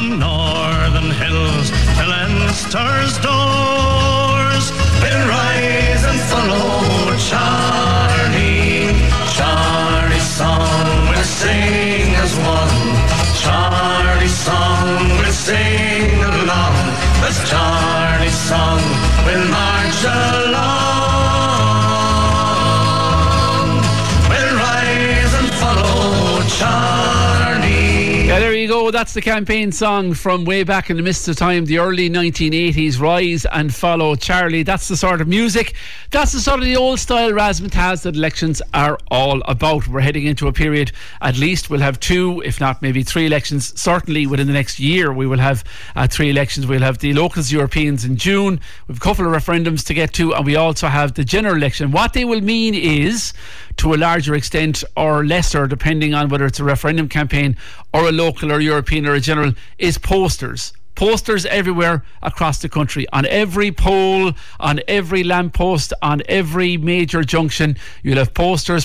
from northern hills to Leinster's doors. We'll rise and follow Charlie. Charlie's song we'll sing as one. Charlie's song we'll sing along. That's Charlie's song we'll march along. We'll rise and follow Charlie. Yeah, there you go. That's the campaign song from way back in the mist of time, the early 1980s. Rise and follow Charlie. That's the sort of music, that's the sort of the old style razzmatazz that elections are all about. We're heading into a period, at least we'll have 2, if not maybe 3 elections. Certainly within the next year we will have 3 elections. We'll have the locals, Europeans in June. We've a couple of referendums to get to, and we also have the general election. What they will mean is, to a larger extent or lesser, depending on whether it's a referendum campaign or a local or European or a general, is posters. Posters everywhere across the country. On every pole, on every lamppost, on every major junction, you'll have posters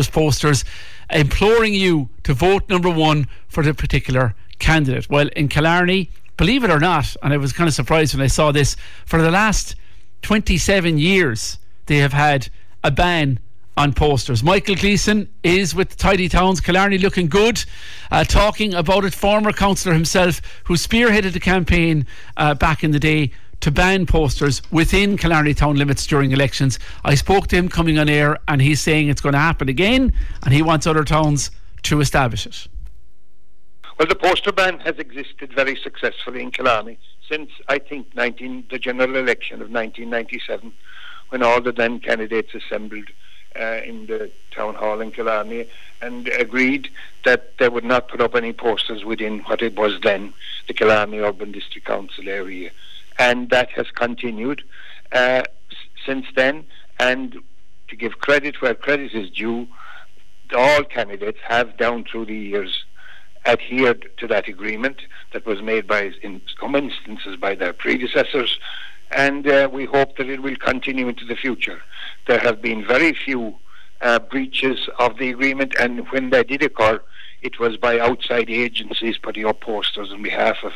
imploring you to vote number 1 for the particular candidate. Well, in Killarney, believe it or not, and I was kind of surprised when I saw this, for the last 27 years they have had a ban on posters. Michael Gleeson is with Tidy Towns. Killarney looking good, talking about it. Former councillor himself, who spearheaded the campaign back in the day to ban posters within Killarney town limits during elections. I spoke to him coming on air, and he's saying it's going to happen again, and he wants other towns to establish it. Well, the poster ban has existed very successfully in Killarney since, I think, the general election of 1997, when all the then candidates assembled in the town hall in Killarney and agreed that they would not put up any posters within what it was then the Killarney Urban District Council area, and that has continued since then. And to give credit where credit is due, all candidates have down through the years adhered to that agreement that was made in some instances by their predecessors, and we hope that it will continue into the future. There have been very few breaches of the agreement, and when they did occur, it was by outside agencies putting up posters on behalf of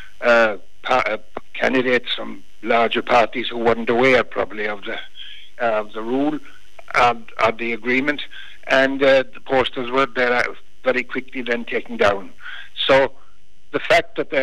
candidates from larger parties who weren't aware probably of the rule of the agreement, and the posters were there very quickly then taken down. So the fact that there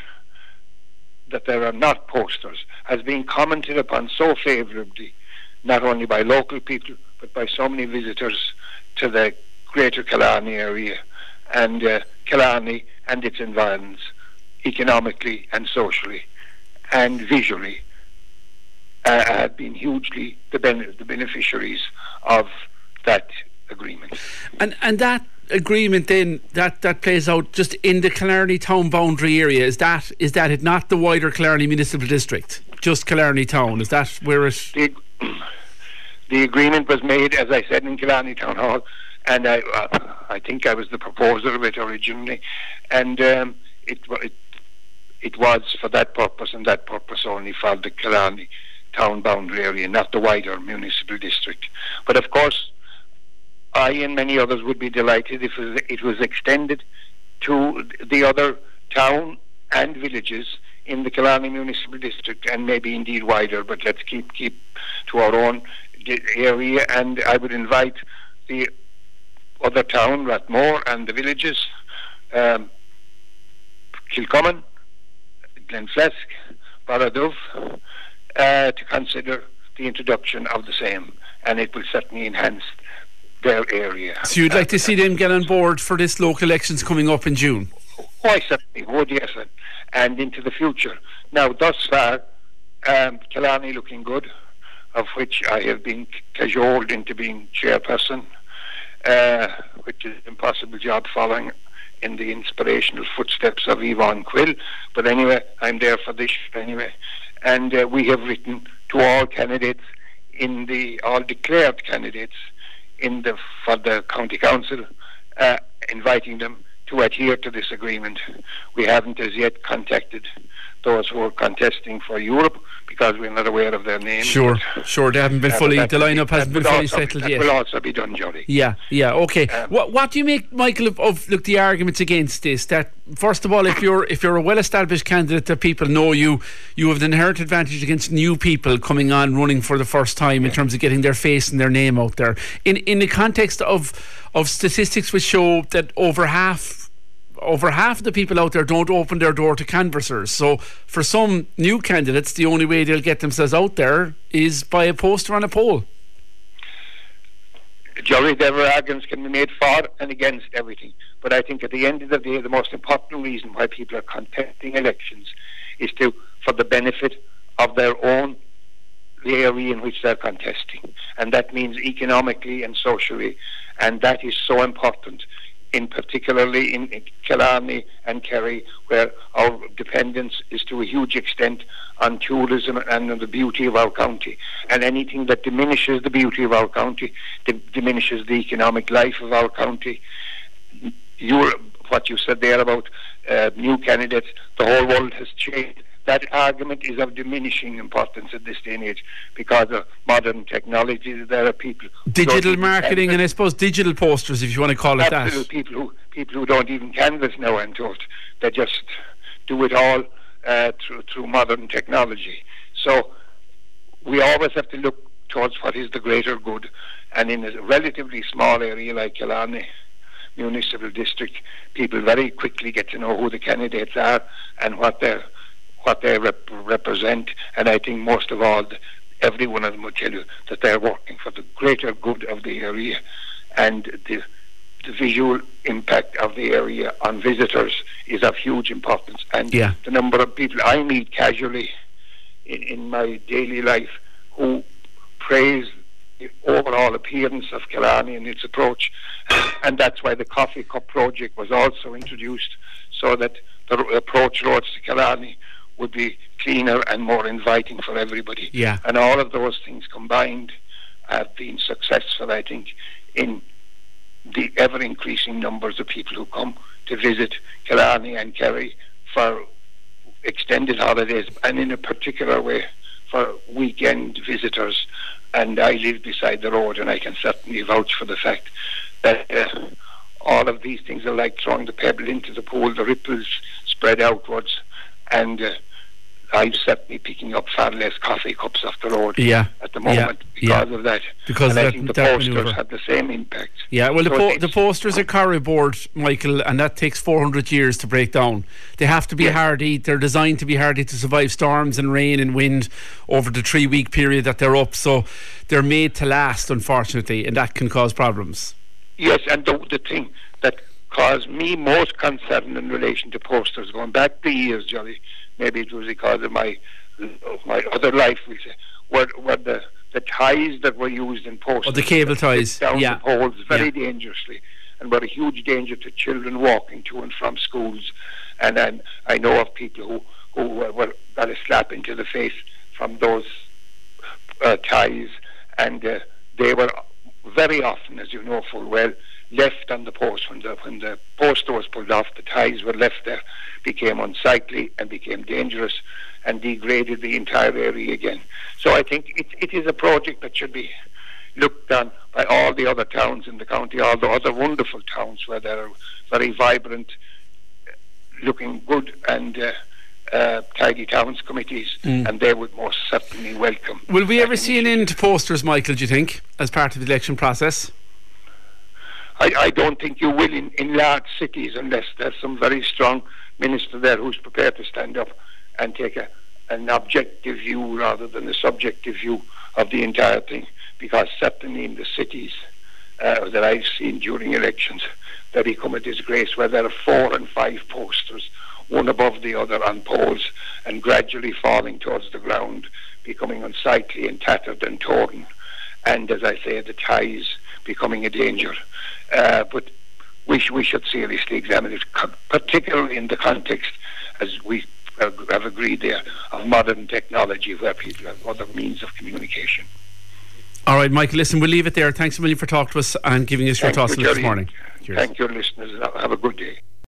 are not posters has been commented upon so favourably, not only by local people but by so many visitors to the greater Killarney area and Killarney and its environs, economically and socially and visually, have been hugely the beneficiaries of that agreement. And that agreement then that plays out just in the Killarney town boundary area. Is that it, not the wider Killarney municipal district, just Killarney town? Is that where it... The agreement was made, as I said, in Killarney Town Hall, and I think I was the proposer of it originally, and it was for that purpose and that purpose only, for the Killarney town boundary area, not the wider municipal district. But of course, I and many others would be delighted if it was extended to the other town and villages in the Killarney municipal district, and maybe indeed wider, but let's keep to our own area. And I would invite the other town, Rathmore, and the villages, Kilcommon, Glenflesk, Barraduff, to consider the introduction of the same, and it will certainly enhance their area. So you'd like to see them get on board for this local elections coming up in June? Oh, I certainly would, yes, and into the future. Now, thus far, Killarney looking good, of which I have been cajoled into being chairperson, which is an impossible job following in the inspirational footsteps of Yvonne Quill. But anyway, I'm there for this anyway. And we have written to all candidates, all declared candidates for the county council, inviting them to adhere to this agreement. We haven't as yet contacted those who are contesting for Europe, because we're not aware of their names. Sure, they haven't been fully, the lineup hasn't been fully settled yet. That will also be done, Jolly. Yeah, okay. What do you make, Michael, of look, the arguments against this? That first of all, if you're a well-established candidate that people know you have an inherent advantage against new people coming on running for the first time in terms of getting their face and their name out there. In the context of statistics which show that over half of the people out there don't open their door to canvassers. So for some new candidates, the only way they'll get themselves out there is by a poster on a poll. Jerry, there are arguments can be made for and against everything. But I think at the end of the day, the most important reason why people are contesting elections is for the benefit of their own, the area in which they're contesting. And that means economically and socially. And that is so important, particularly in Killarney and Kerry, where our dependence is to a huge extent on tourism and on the beauty of our county. And anything that diminishes the beauty of our county diminishes the economic life of our county. What you said there about new candidates, the whole world has changed. That argument is of diminishing importance at this day and age because of modern technology. There are people, digital marketing, and I suppose digital posters, if you want to call it that. People who don't even canvass now, I'm told. They just do it all through modern technology. So we always have to look towards what is the greater good. And in a relatively small area like Killarney Municipal District, people very quickly get to know who the candidates are and what they represent. And I think most of all, every one of them will tell you that they're working for the greater good of the area, and the visual impact of the area on visitors is of huge importance. And the number of people I meet casually in my daily life who praise the overall appearance of Killarney and its approach, and that's why the Coffee Cup project was also introduced, so that the approach roads to Killarney would be cleaner and more inviting for everybody. And all of those things combined have been successful, I think, in the ever-increasing numbers of people who come to visit Killarney and Kerry for extended holidays, and in a particular way for weekend visitors. And I live beside the road, and I can certainly vouch for the fact that all of these things are like throwing the pebble into the pool. The ripples spread outwards, and I'm certainly picking up far less coffee cups off the road at the moment because of that. Because I think the posters have the same impact. Well, the posters are carryboard, Michael, and that takes 400 years to break down. They have to be hardy. They're designed to be hardy to survive storms and rain and wind over the 3-week period that they're up. So they're made to last, unfortunately, and that can cause problems. Yes, and the thing that caused me most concern in relation to posters, going back the years, Johnny, maybe it was because of my other life, we say, were the ties that were used in posters. The cable ties. Down the poles very dangerously, and were a huge danger to children walking to and from schools. And then I know of people who got a slap into the face from those ties, and they were very often, as you know full well, left on the post. When the poster was pulled off, the ties were left there, became unsightly and became dangerous and degraded the entire area again. So I think it is a project that should be looked on by all the other towns in the county, all the other wonderful towns where there are very vibrant, looking good and tidy towns committees, and they would most certainly welcome. Will we ever see an end to posters, Michael, do you think, as part of the election process? I don't think you will in large cities, unless there's some very strong minister there who's prepared to stand up and take an objective view rather than a subjective view of the entire thing. Because certainly in the cities that I've seen during elections, they become a disgrace where there are 4 and 5 posters, one above the other on poles, and gradually falling towards the ground, becoming unsightly and tattered and torn. And as I say, the ties becoming a danger. But we should seriously examine it, particularly in the context, as we have agreed there, of modern technology where people have other means of communication. All right, Michael, listen, we'll leave it there. Thanks a million for talking to us and giving us your thoughts this morning. Cheers. Thank your listeners. Have a good day.